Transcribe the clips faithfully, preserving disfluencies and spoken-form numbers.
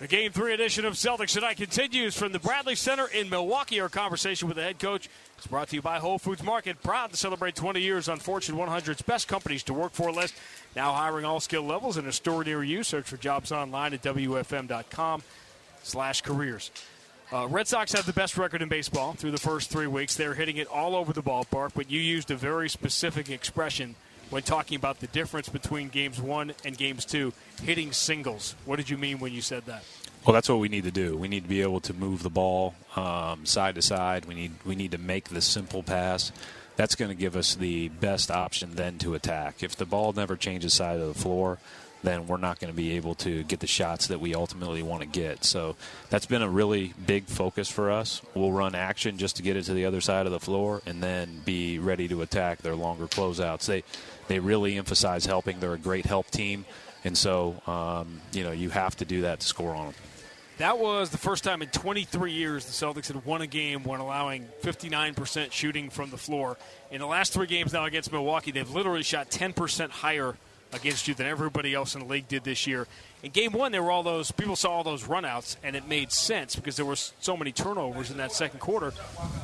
The Game three edition of Celtics Tonight continues from the Bradley Center in Milwaukee. Our conversation with the head coach is brought to you by Whole Foods Market. Proud to celebrate twenty years on Fortune one hundred's best companies to work for list. Now hiring all skill levels in a store near you. Search for jobs online at W F M dot com slash careers. Uh, Red Sox have the best record in baseball through the first three weeks. They're hitting it all over the ballpark, but you used a very specific expression when talking about the difference between games one and games two, hitting singles. What did you mean when you said that? Well, that's what we need to do. We need to be able to move the ball um, side to side. We need we need to make the simple pass. That's going to give us the best option then to attack. If the ball never changes side of the floor, then we're not going to be able to get the shots that we ultimately want to get. So that's been a really big focus for us. We'll run action just to get it to the other side of the floor and then be ready to attack their longer closeouts. They they really emphasize helping. They're a great help team. And so, um, you know, you have to do that to score on them. That was the first time in twenty-three years the Celtics had won a game when allowing fifty-nine percent shooting from the floor. In the last three games now against Milwaukee, they've literally shot ten percent higher against you than everybody else in the league did this year. In game one, there were all those people saw all those runouts, and it made sense because there were so many turnovers in that second quarter.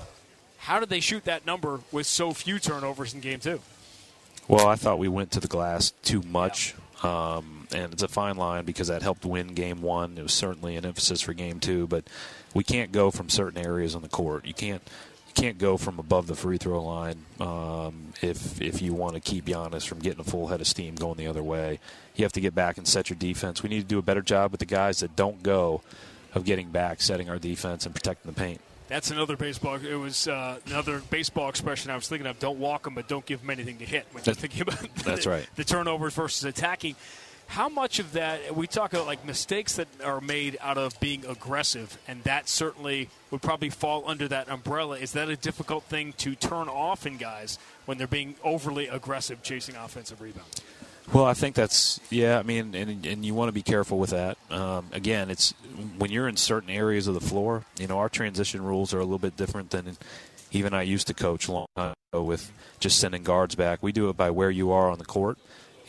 How did they shoot that number with so few turnovers in game two? Well, I thought we went to the glass too much. Um, and it's a fine line because that helped win game one. It was certainly an emphasis for game two, but we can't go from certain areas on the court. You can't you can't go from above the free throw line um, if if you want to keep Giannis from getting a full head of steam going the other way. You have to get back and set your defense. We need to do a better job with the guys that don't go of getting back, setting our defense, and protecting the paint. That's another baseball. It was uh, another baseball expression I was thinking of. Don't walk them, but don't give them anything to hit. When you're thinking about the, that's right. the turnovers versus attacking. How much of that we talk about, like mistakes that are made out of being aggressive, and that certainly would probably fall under that umbrella. Is that a difficult thing to turn off in guys when they're being overly aggressive, chasing offensive rebounds? Well, I think that's, yeah, I mean, and, and you want to be careful with that. Um, again, it's when you're in certain areas of the floor, you know, our transition rules are a little bit different than even I used to coach a long time ago with just sending guards back. We do it by where you are on the court,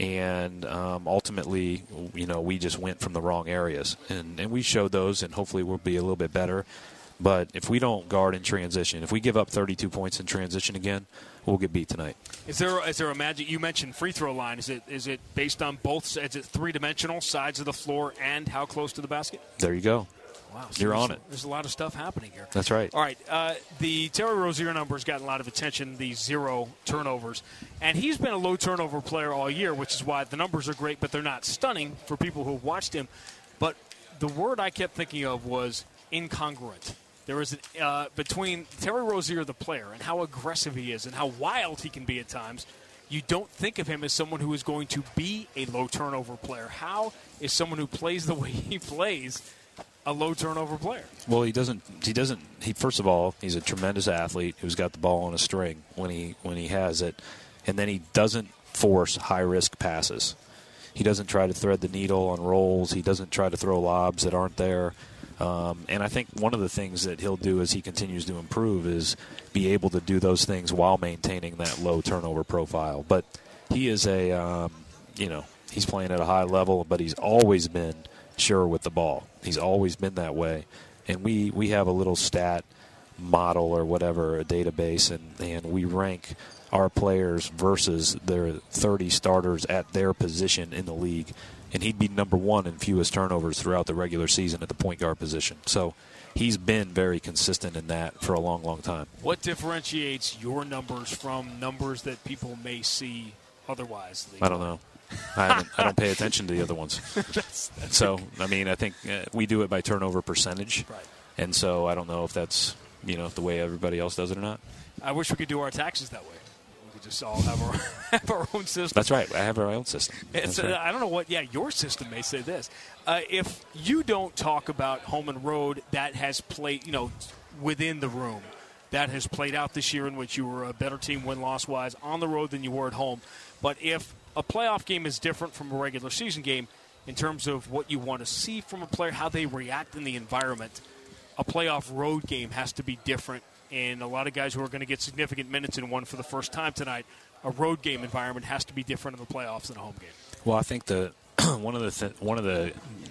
and um, ultimately, you know, we just went from the wrong areas. And, and we showed those, and hopefully we'll be a little bit better. But if we don't guard in transition, if we give up thirty-two points in transition again, we'll get beat tonight. Is there is there a magic? You mentioned free throw line. Is it is it based on both? Is it three dimensional, sides of the floor, and how close to the basket? There you go. Wow, so you're on it. There's a lot of stuff happening here. That's right. All right, uh, the Terry Rozier number has gotten a lot of attention. The zero turnovers, and he's been a low turnover player all year, which is why the numbers are great, but they're not stunning for people who have watched him. But the word I kept thinking of was incongruent. There is a, uh, between Terry Rozier, the player, and how aggressive he is and how wild he can be at times, you don't think of him as someone who is going to be a low turnover player. How is someone who plays the way he plays a low turnover player? Well, he doesn't. He doesn't. He first of all, he's a tremendous athlete who's got the ball on a string when he when he has it, and then he doesn't force high risk passes. He doesn't try to thread the needle on rolls. He doesn't try to throw lobs that aren't there. Um, and I think one of the things that he'll do as he continues to improve is be able to do those things while maintaining that low turnover profile. But he is a, um, you know, he's playing at a high level, but he's always been sure with the ball. He's always been that way. And we, we have a little stat model or whatever, a database, and, and we rank our players versus their thirty starters at their position in the league. And he'd be number one in fewest turnovers throughout the regular season at the point guard position. So he's been very consistent in that for a long, long time. What differentiates your numbers from numbers that people may see otherwise? I don't know. I, haven't, I don't pay attention to the other ones. that's, that's so, I mean, I think uh, we do it by turnover percentage. Right. And so I don't know if that's, you know, the way everybody else does it or not. I wish we could do our taxes that way. Just all have our, have our own system. That's right. I have our own system. It's, right. uh, I don't know what, yeah, your system may say this. Uh, if you don't talk about home and road that has played, you know, within the room, that has played out this year in which you were a better team win-loss-wise on the road than you were at home. But if a playoff game is different from a regular season game in terms of what you want to see from a player, how they react in the environment, a playoff road game has to be different. And a lot of guys who are going to get significant minutes in one for the first time tonight, a road game environment has to be different in the playoffs than a home game. Well, I think the one of the th- one of the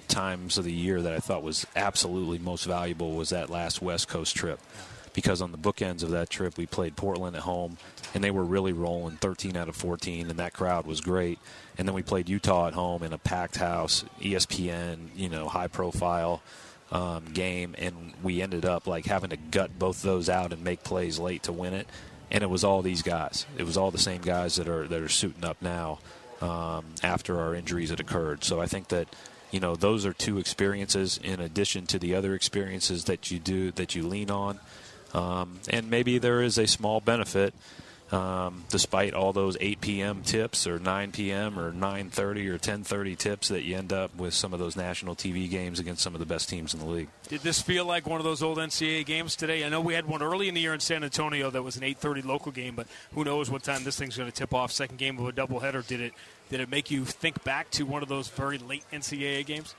times of the year that I thought was absolutely most valuable was that last West Coast trip. Because on the bookends of that trip, we played Portland at home, and they were really rolling thirteen out of fourteen, and that crowd was great. And then we played Utah at home in a packed house, E S P N, you know, high-profile um, game, and we ended up like having to gut both those out and make plays late to win it. And it was all these guys. It was all the same guys that are that are suiting up now um, after our injuries had occurred. So I think that, you know, those are two experiences in addition to the other experiences that you do that you lean on. Um, and maybe there is a small benefit, um, despite all those eight p.m. tips or nine p.m. or nine thirty or ten thirty tips, that you end up with some of those national T V games against some of the best teams in the league. Did this feel like one of those old N C double A games today? I know we had one early in the year in San Antonio that was an eight thirty local game, but who knows what time this thing's going to tip off. Second game of a doubleheader. Did it, did it make you think back to one of those very late N C double A games?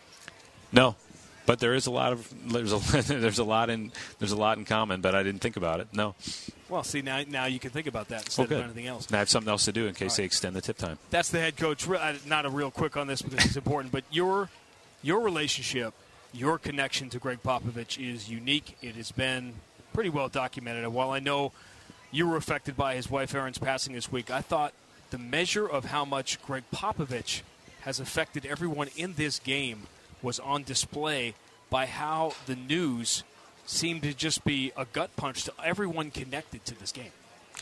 No. But there is a lot of there's a there's a lot in there's a lot in common. But I didn't think about it. No. Well, see now now you can think about that instead well, of anything else. Now I have something else to do in case right. they extend the tip time. That's the head coach. Not a real quick on this because it's important, but your your relationship, your connection to Greg Popovich is unique. It has been pretty well documented. And while I know you were affected by his wife Erin's passing this week, I thought the measure of how much Greg Popovich has affected everyone in this game was on display by how the news seemed to just be a gut punch to everyone connected to this game.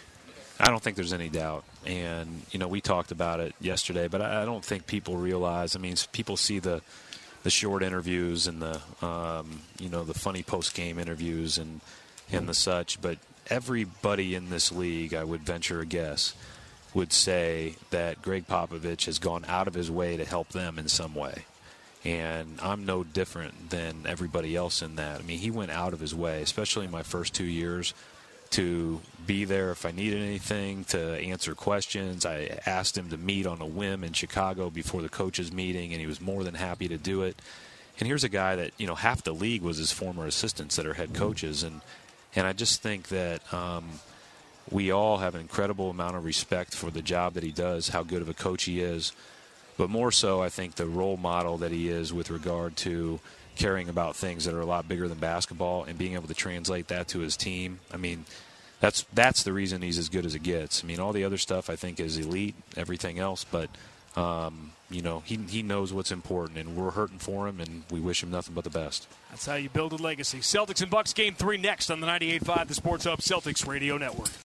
I don't think there's any doubt. And, you know, we talked about it yesterday, but I don't think people realize. I mean, people see the the short interviews and the, um, you know, the funny post-game interviews and, and the such. But everybody in this league, I would venture a guess, would say that Greg Popovich has gone out of his way to help them in some way. And I'm no different than everybody else in that. I mean, he went out of his way, especially in my first two years, to be there if I needed anything, to answer questions. I asked him to meet on a whim in Chicago before the coaches' meeting, and he was more than happy to do it. And here's a guy that, you know, half the league was his former assistants that are head coaches. And, and I just think that um, we all have an incredible amount of respect for the job that he does, how good of a coach he is. But more so, I think the role model that he is with regard to caring about things that are a lot bigger than basketball and being able to translate that to his team. I mean, that's that's the reason he's as good as it gets. I mean, all the other stuff I think is elite, everything else. But, um, you know, he he knows what's important, and we're hurting for him, and we wish him nothing but the best. That's how you build a legacy. Celtics and Bucks game three next on the ninety-eight point five, the Sports Hub Celtics Radio Network.